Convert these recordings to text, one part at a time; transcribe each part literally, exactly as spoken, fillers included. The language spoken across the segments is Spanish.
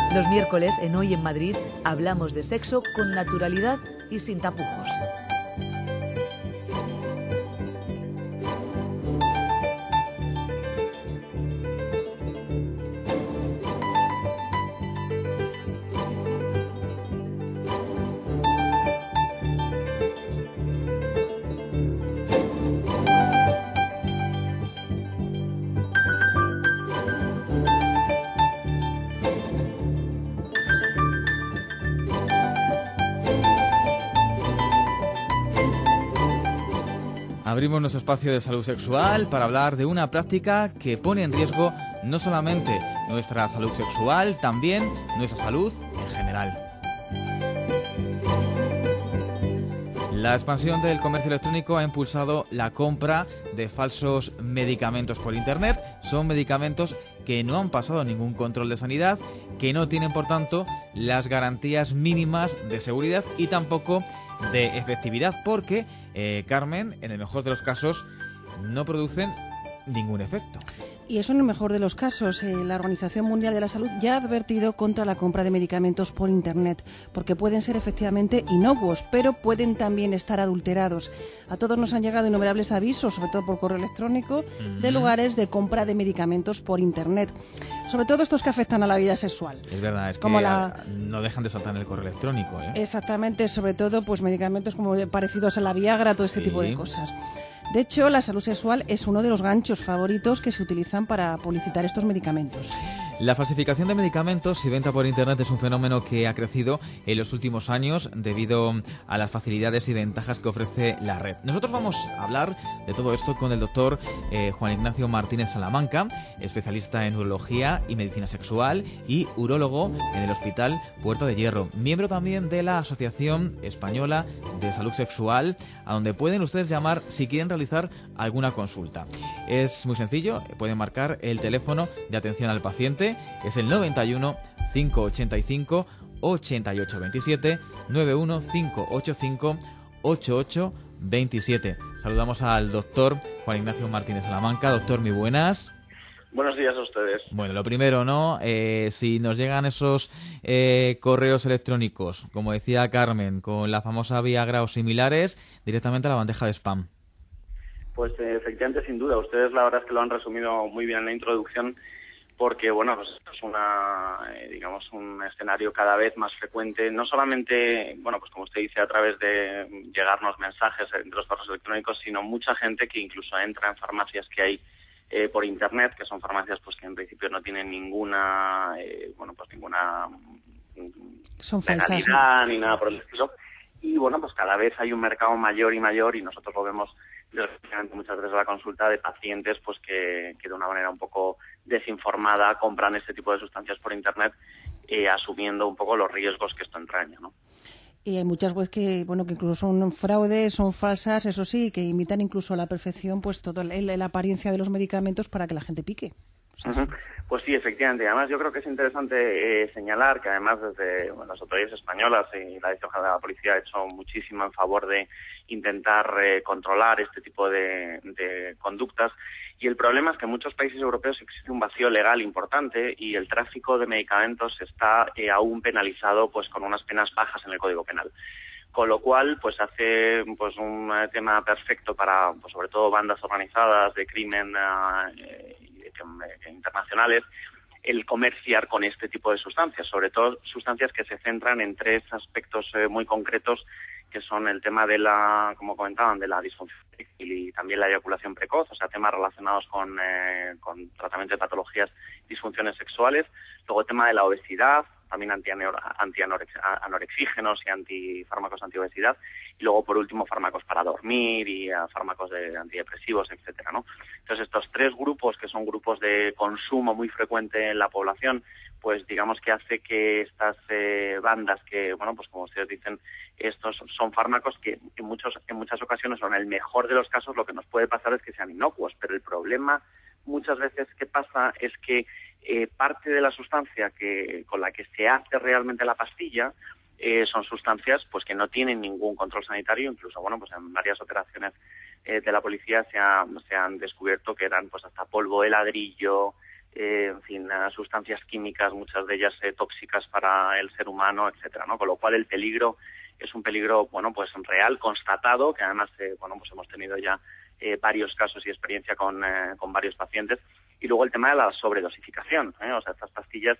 Los miércoles en Hoy en Madrid hablamos de sexo con naturalidad y sin tapujos. Abrimos nuestro espacio de salud sexual para hablar de una práctica que pone en riesgo no solamente nuestra salud sexual, también nuestra salud en general. La expansión del comercio electrónico ha impulsado la compra de falsos medicamentos por Internet. Son medicamentos que no han pasado ningún control de sanidad, que no tienen, por tanto, las garantías mínimas de seguridad y tampoco de efectividad, porque, eh, Carmen, en el mejor de los casos, no producen ningún efecto. Y eso en el mejor de los casos. Eh, la Organización Mundial de la Salud ya ha advertido contra la compra de medicamentos por Internet, porque pueden ser efectivamente inocuos, pero pueden también estar adulterados. A todos nos han llegado innumerables avisos, sobre todo por correo electrónico, mm-hmm. de lugares de compra de medicamentos por Internet. Sobre todo estos que afectan a la vida sexual. Es verdad, es como que la... no dejan de saltar en el correo electrónico, ¿eh? Exactamente, sobre todo pues medicamentos como parecidos a la Viagra, todo este Sí. tipo de cosas. De hecho, la salud sexual es uno de los ganchos favoritos que se utilizan para publicitar estos medicamentos. La falsificación de medicamentos y venta por Internet es un fenómeno que ha crecido en los últimos años debido a las facilidades y ventajas que ofrece la red. Nosotros vamos a hablar de todo esto con el doctor eh, Juan Ignacio Martínez Salamanca, especialista en urología y medicina sexual y urólogo en el Hospital Puerta de Hierro, miembro también de la Asociación Española de Salud Sexual, a donde pueden ustedes llamar si quieren realizar alguna consulta. Es muy sencillo, pueden marcar el teléfono de atención al paciente, es el noventa y uno, cinco ochenta y cinco, ochenta y ocho veintisiete, noventa y uno, cinco ochenta y cinco, ochenta y ocho veintisiete. Saludamos al doctor Juan Ignacio Martínez Salamanca. Doctor, muy buenas. Buenos días a ustedes. Bueno, lo primero, ¿no? Eh, si nos llegan esos eh, correos electrónicos, como decía Carmen, con la famosa Viagra o similares, directamente a la bandeja de spam. Pues eh, efectivamente, sin duda. Ustedes la verdad es que lo han resumido muy bien en la introducción, porque, bueno, pues es una, eh, digamos, un escenario cada vez más frecuente, no solamente, bueno, pues como usted dice, a través de llegarnos mensajes entre los correos electrónicos, sino mucha gente que incluso entra en farmacias que hay eh, por Internet, que son farmacias pues que en principio no tienen ninguna, eh, bueno, pues ninguna son falsas, legalidad, ¿no? Ni nada por el estilo. Y, bueno, pues cada vez hay un mercado mayor y mayor, y nosotros lo vemos desgraciadamente muchas veces a la consulta de pacientes pues que, que de una manera un poco desinformada compran este tipo de sustancias por Internet, eh, asumiendo un poco los riesgos que esto entraña, ¿no? Y hay muchas webs que, bueno, que incluso son fraudes, son falsas, eso sí, que imitan incluso a la perfección pues toda la, la apariencia de los medicamentos para que la gente pique. O sea, uh-huh. Pues sí, efectivamente. Además, yo creo que es interesante eh, señalar que además desde bueno, las autoridades españolas y la Dirección General de la Policía ha hecho muchísimo en favor de intentar eh, controlar este tipo de, de conductas. Y el problema es que en muchos países europeos existe un vacío legal importante y el tráfico de medicamentos está eh, aún penalizado pues con unas penas bajas en el Código Penal. Con lo cual, pues hace pues un eh, tema perfecto para, pues, sobre todo, bandas organizadas de crimen eh, internacionales, el comerciar con este tipo de sustancias, sobre todo sustancias que se centran en tres aspectos eh, muy concretos, que son el tema de la, como comentaban, de la disfunción y también la eyaculación precoz, o sea, temas relacionados con, eh, con tratamiento de patologías, disfunciones sexuales, luego el tema de la obesidad, también antianorexígenos y antifármacos antiobesidad, y luego, por último, fármacos para dormir y uh, fármacos de antidepresivos, etcétera, ¿no? Entonces, estos tres grupos, que son grupos de consumo muy frecuente en la población, pues digamos que hace que estas eh, bandas que, bueno, pues como ustedes dicen, estos son fármacos que en muchos en muchas ocasiones, o en el mejor de los casos, lo que nos puede pasar es que sean inocuos, pero el problema muchas veces que pasa es que eh, parte de la sustancia que con la que se hace realmente la pastilla eh, son sustancias pues que no tienen ningún control sanitario. Incluso, bueno, pues en varias operaciones eh, de la policía se, ha, se han descubierto que eran pues hasta polvo de ladrillo, eh, en fin, sustancias químicas, muchas de ellas eh, tóxicas para el ser humano, etcétera, ¿no? Con lo cual el peligro es un peligro, bueno, pues real, constatado, que además, eh, bueno, pues hemos tenido ya eh, varios casos y experiencia con, eh, con varios pacientes. Y luego el tema de la sobredosificación, ¿eh? O sea, estas pastillas,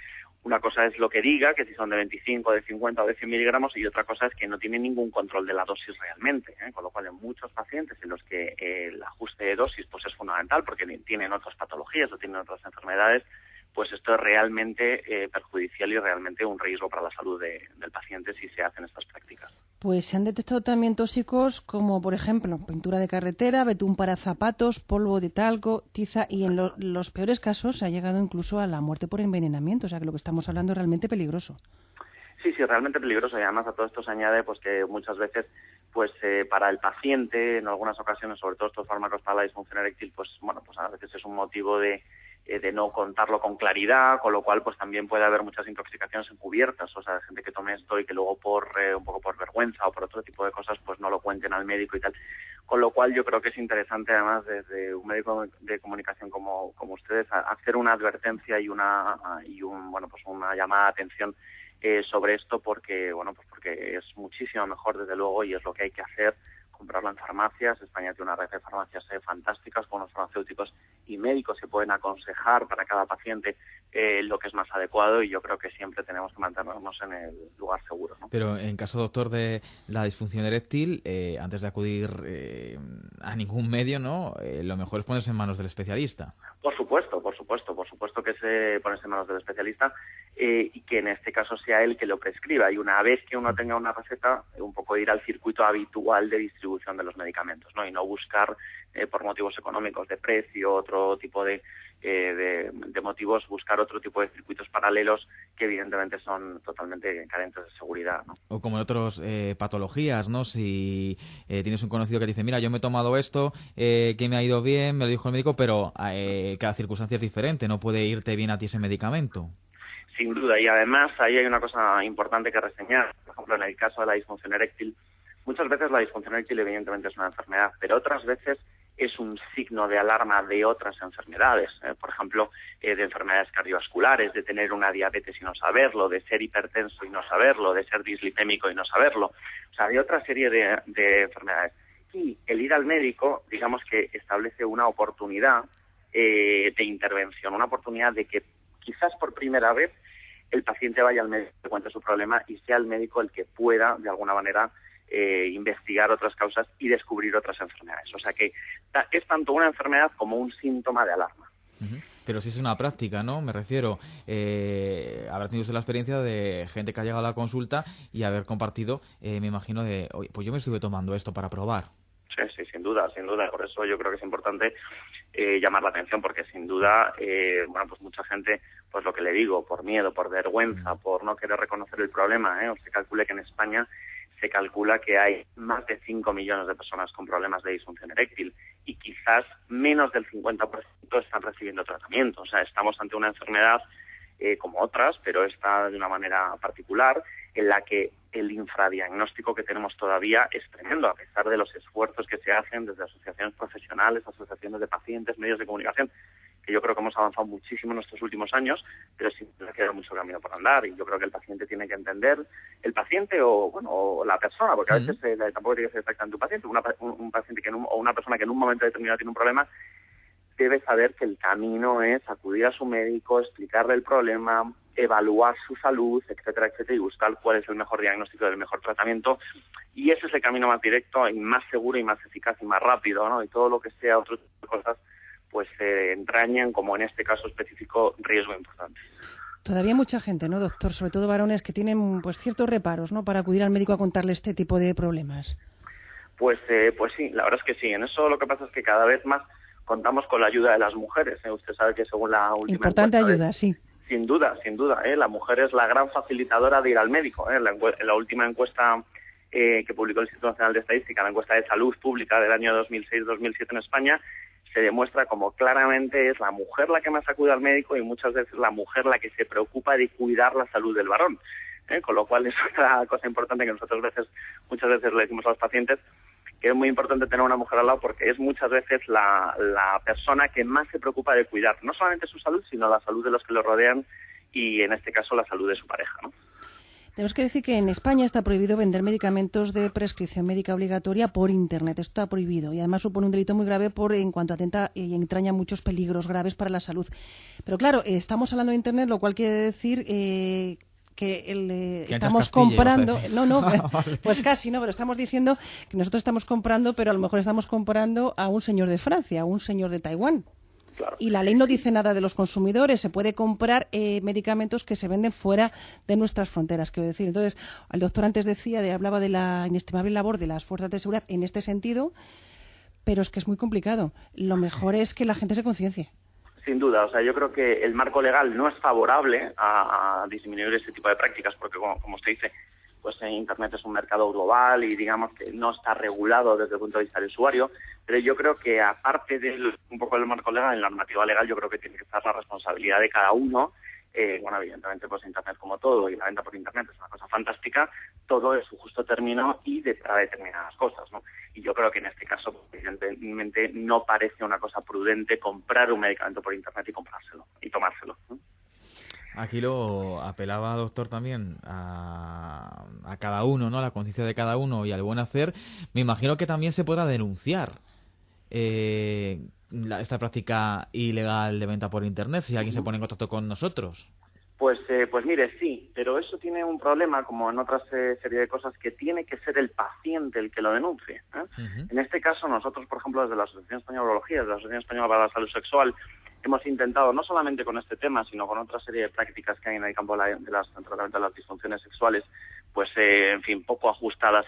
una cosa es lo que diga, que si son de veinticinco, de cincuenta o de cien miligramos, y otra cosa es que no tienen ningún control de la dosis realmente, ¿eh? Con lo cual en muchos pacientes en los que eh, el ajuste de dosis pues es fundamental porque tienen otras patologías o tienen otras enfermedades, pues esto es realmente eh, perjudicial y realmente un riesgo para la salud de, del paciente si se hacen estas prácticas. Pues se han detectado también tóxicos como, por ejemplo, pintura de carretera, betún para zapatos, polvo de talco, tiza y en lo, los peores casos se ha llegado incluso a la muerte por envenenamiento. O sea que lo que estamos hablando es realmente peligroso. Sí, sí, realmente peligroso y además a todo esto se añade pues que muchas veces pues eh, para el paciente, en algunas ocasiones, sobre todo estos fármacos para la disfunción eréctil, pues bueno, pues a veces es un motivo de de no contarlo con claridad, con lo cual pues también puede haber muchas intoxicaciones encubiertas, o sea, gente que tome esto y que luego por eh, un poco por vergüenza o por otro tipo de cosas pues no lo cuenten al médico y tal. Con lo cual yo creo que es interesante además desde un médico de comunicación como como ustedes hacer una advertencia y una y un bueno pues una llamada de atención eh, sobre esto porque bueno pues porque es muchísimo mejor desde luego y es lo que hay que hacer, comprarlo en farmacias. España tiene una red de farmacias eh, fantásticas con los farmacéuticos y médicos que pueden aconsejar para cada paciente eh, lo que es más adecuado y yo creo que siempre tenemos que mantenernos en el lugar seguro, ¿no? Pero en caso, doctor, de la disfunción eréctil, eh, antes de acudir eh, a ningún medio, ¿no? Eh, lo mejor es ponerse en manos del especialista. Por supuesto, por supuesto, por supuesto que se ponerse en manos del especialista eh, y que en este caso sea él que lo prescriba y una vez que uno tenga una receta, un poco ir al circuito habitual de distribución de los medicamentos, ¿no? Y no buscar eh, por motivos económicos de precio, otro tipo de, eh, de, de motivos, buscar otro tipo de circuitos paralelos que evidentemente son totalmente carentes de seguridad, ¿no? O como en otras eh, patologías, ¿no? Si eh, tienes un conocido que dice, mira, yo me he tomado esto, eh, que me ha ido bien, me lo dijo el médico, pero eh, cada circunstancia es diferente, no puede irte bien a ti ese medicamento. Sin duda, y además ahí hay una cosa importante que reseñar. Por ejemplo, en el caso de la disfunción eréctil, muchas veces la disfunción eréctil evidentemente es una enfermedad, pero otras veces es un signo de alarma de otras enfermedades, ¿eh? Por ejemplo, eh, de enfermedades cardiovasculares, de tener una diabetes y no saberlo, de ser hipertenso y no saberlo, de ser dislipémico y no saberlo, o sea, de otra serie de, de enfermedades. Y el ir al médico, digamos que establece una oportunidad eh, de intervención, una oportunidad de que quizás por primera vez el paciente vaya al médico, le cuente su problema y sea el médico el que pueda, de alguna manera, Eh, investigar otras causas y descubrir otras enfermedades. O sea que es tanto una enfermedad como un síntoma de alarma. Uh-huh. Pero sí es una práctica, ¿no? Me refiero, eh, habrá tenido usted la experiencia de gente que ha llegado a la consulta y haber compartido, eh, me imagino, de, oye, pues yo me estuve tomando esto para probar. Sí, sí, sin duda, sin duda. Por eso yo creo que es importante eh, llamar la atención, porque sin duda, eh, bueno, pues mucha gente, pues lo que le digo, por miedo, por vergüenza, uh-huh. por no querer reconocer el problema, ¿eh? Usted calcule que en España se calcula que hay más de cinco millones de personas con problemas de disfunción eréctil y quizás menos del cincuenta por ciento están recibiendo tratamiento. O sea, estamos ante una enfermedad eh, como otras, pero esta de una manera particular, en la que el infradiagnóstico que tenemos todavía es tremendo, a pesar de los esfuerzos que se hacen desde asociaciones profesionales, asociaciones de pacientes, medios de comunicación, que yo creo que hemos avanzado muchísimo en estos últimos años, pero sí queda mucho camino por andar y yo creo que el paciente tiene que entender, el paciente o bueno o la persona, porque a veces eh, tampoco tiene que ser exactamente un paciente, una, un, un paciente que en un, o una persona que en un momento determinado tiene un problema, debe saber que el camino es acudir a su médico, explicarle el problema, evaluar su salud, etcétera, etcétera, y buscar cuál es el mejor diagnóstico del mejor tratamiento. Y ese es el camino más directo y más seguro y más eficaz y más rápido, ¿no? Y todo lo que sea otro tipo de cosas, pues se eh, entrañan, como en este caso específico, riesgo importante. Todavía hay mucha gente, ¿no, doctor? Sobre todo varones que tienen pues ciertos reparos, ¿no?, para acudir al médico a contarle este tipo de problemas. Pues, eh, pues sí, la verdad es que sí. En eso lo que pasa es que cada vez más contamos con la ayuda de las mujeres, ¿eh? Usted sabe que según la última Importante encuesta, ayuda, sí. Sin duda, sin duda, ¿eh? La mujer es la gran facilitadora de ir al médico, ¿eh? La, la última encuesta eh, que publicó el Instituto Nacional de Estadística, la encuesta de salud pública del año dos mil seis dos mil siete en España, se demuestra como claramente es la mujer la que más acude al médico y muchas veces la mujer la que se preocupa de cuidar la salud del varón. ¿eh? Con lo cual es otra cosa importante que nosotros veces, muchas veces le decimos a los pacientes, que es muy importante tener una mujer al lado porque es muchas veces la, la persona que más se preocupa de cuidar no solamente su salud, sino la salud de los que lo rodean y en este caso la salud de su pareja, ¿no? Tenemos que decir que en España está prohibido vender medicamentos de prescripción médica obligatoria por Internet. Esto está prohibido y además supone un delito muy grave por en cuanto atenta y entraña muchos peligros graves para la salud. Pero claro, eh, estamos hablando de Internet, lo cual quiere decir eh, que el, eh, que estamos Castilla, comprando... No, no, pues casi, no, pero estamos diciendo que nosotros estamos comprando, pero a lo mejor estamos comprando a un señor de Francia, a un señor de Taiwán. Claro. Y la ley no dice nada de los consumidores. Se puede comprar eh, medicamentos que se venden fuera de nuestras fronteras, quiero decir. Entonces, el doctor antes decía, de, hablaba de la inestimable labor de las fuerzas de seguridad en este sentido, pero es que es muy complicado. Lo mejor es que la gente se conciencie. Sin duda, o sea, yo creo que el marco legal no es favorable a, a disminuir este tipo de prácticas, porque como, como usted dice, pues en Internet es un mercado global y digamos que no está regulado desde el punto de vista del usuario, pero yo creo que aparte de un poco del marco legal, en la normativa legal yo creo que tiene que estar la responsabilidad de cada uno. Eh, bueno, evidentemente pues Internet como todo y la venta por Internet es una cosa fantástica, todo es su justo término y de, para determinadas cosas, ¿no? Y yo creo que en este caso, pues, evidentemente, no parece una cosa prudente comprar un medicamento por Internet y comprárselo y tomárselo, ¿no? Aquí lo apelaba, doctor, también a, a cada uno, ¿no? A la conciencia de cada uno y al buen hacer. Me imagino que también se podrá denunciar eh, la, esta práctica ilegal de venta por Internet si alguien se pone en contacto con nosotros. Pues, eh, pues mire, sí, pero eso tiene un problema, como en otras eh, serie de cosas, que tiene que ser el paciente el que lo denuncie, ¿eh? Uh-huh. En este caso, nosotros, por ejemplo, desde la Asociación Española de Urología, desde la Asociación Española para la Salud Sexual, hemos intentado, no solamente con este tema, sino con otra serie de prácticas que hay en el campo de, la, de las, tratamiento de las disfunciones sexuales, pues, eh, en fin, poco ajustadas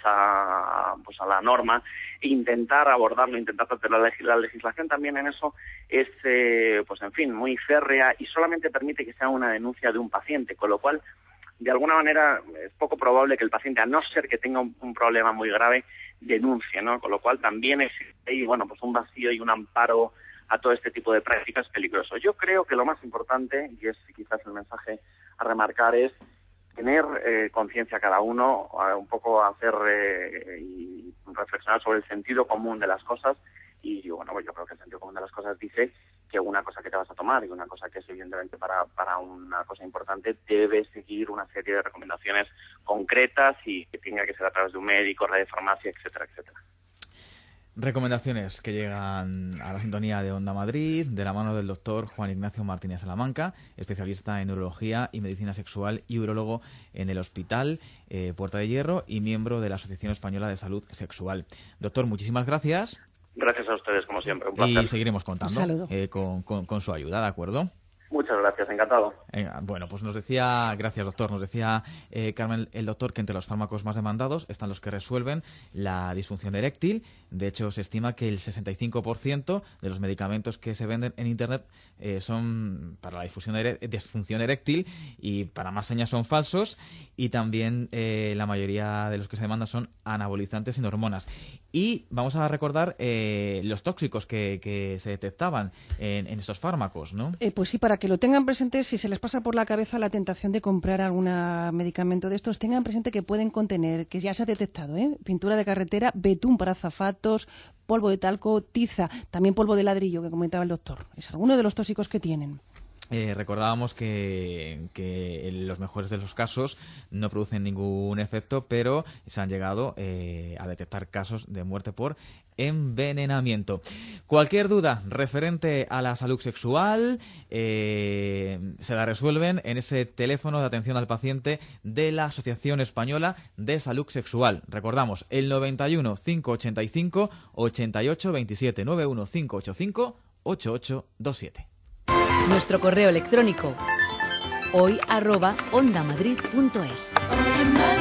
a, pues, a la norma, intentar abordarlo, intentar tratar la, la legislación también en eso es, eh, pues, en fin, muy férrea y solamente permite que sea una denuncia de un paciente, con lo cual, de alguna manera, es poco probable que el paciente, a no ser que tenga un, un problema muy grave, denuncie, ¿no? Con lo cual también existe ahí, bueno, pues un vacío y un amparo a todo este tipo de prácticas peligrosas. Yo creo que lo más importante, y es quizás el mensaje a remarcar, es tener eh, conciencia cada uno, uh, un poco hacer eh, y reflexionar sobre el sentido común de las cosas. Y bueno, pues yo creo que el sentido común de las cosas dice que una cosa que te vas a tomar y una cosa que es evidentemente para, para una cosa importante debe seguir una serie de recomendaciones concretas y que tenga que ser a través de un médico, red de farmacia, etcétera, etcétera. Recomendaciones que llegan a la sintonía de Onda Madrid, de la mano del doctor Juan Ignacio Martínez Salamanca, especialista en urología y medicina sexual y urólogo en el Hospital eh, Puerta de Hierro y miembro de la Asociación Española de Salud Sexual. Doctor, muchísimas gracias. Gracias a ustedes, como siempre, un placer. Y seguiremos contando eh, con, con, con su ayuda, ¿de acuerdo? Muchas gracias, encantado. Eh, bueno, pues nos decía, gracias doctor, nos decía eh, Carmen, el doctor, que entre los fármacos más demandados están los que resuelven la disfunción eréctil. De hecho, se estima que el sesenta y cinco por ciento de los medicamentos que se venden en Internet eh, son para la disfunción, ere- disfunción eréctil y para más señas son falsos. Y también eh, la mayoría de los que se demandan son anabolizantes sin hormonas. Y vamos a recordar eh, los tóxicos que, que se detectaban en, en estos fármacos, ¿no? Eh, pues sí, para que lo tengan presente, si se les pasa por la cabeza la tentación de comprar algún medicamento de estos, tengan presente que pueden contener, que ya se ha detectado, ¿eh? pintura de carretera, betún para azafatos, polvo de talco, tiza, también polvo de ladrillo, que comentaba el doctor. Es alguno de los tóxicos que tienen. Eh, recordábamos que, que en los mejores de los casos no producen ningún efecto, pero se han llegado eh, a detectar casos de muerte por envenenamiento. Cualquier duda referente a la salud sexual eh, se la resuelven en ese teléfono de atención al paciente de la Asociación Española de Salud Sexual. Recordamos, el noventa y uno, cinco ochenta y cinco, ochenta y ocho veintisiete, noventa y uno, cinco ochenta y cinco, ochenta y ocho veintisiete. Nuestro correo electrónico hoy arroba ondamadrid punto es.